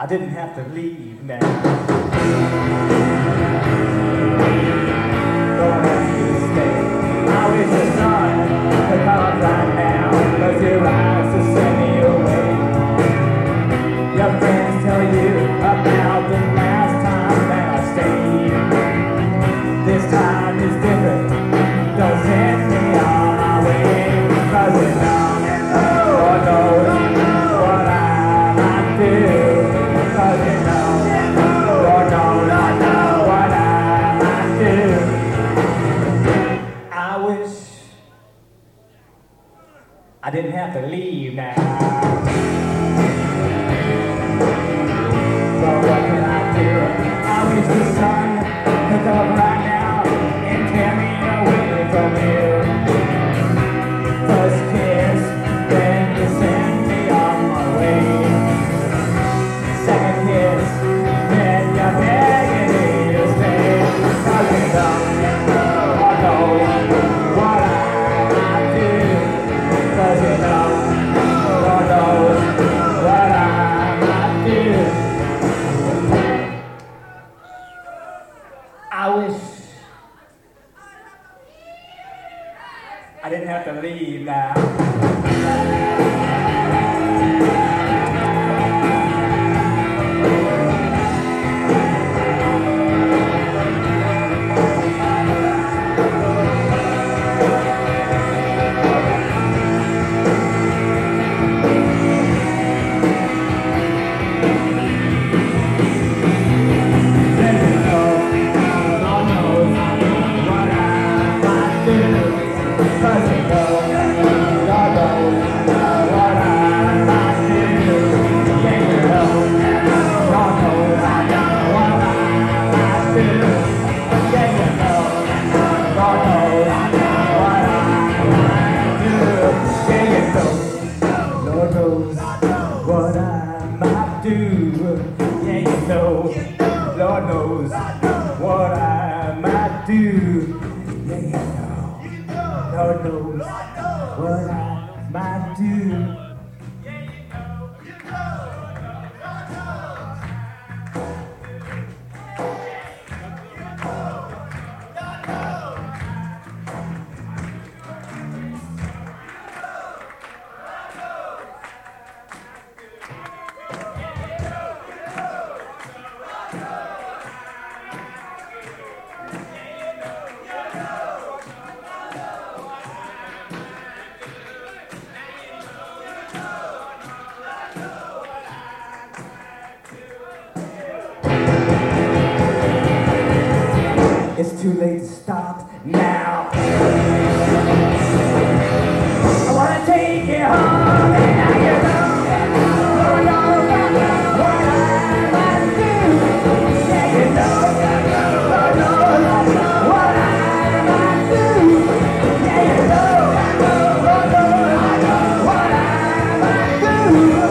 I didn't have to leave now. Don't ask me to stay. I wish the sun could come right now, but your eyes to send me away. Your friends tell you about the last time that I stayed. This time is different. Don't send me on my way, 'cause you know, Lord knows what I might do. 'Cause you know, Lord knows what I might do. I wish I didn't have to leave now. But what can I do? I wish the sun could come right now and tear me away from you. First kiss, then you send me on my way. Second kiss, then you're begging me to stay. 'Cause you know, Lord knows what I do. 'Cause you know, Lord knows what I do. I wish I didn't have to leave now. Lord knows what I might do. Yeah, you know. Lord knows what I might do. It's too late to stop now. I wanna take you home, and now you know. Lord knows what I might do. Yeah, you know. Lord knows what I might do. Yeah, you know. Lord knows what I might do.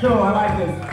Cool, I like this.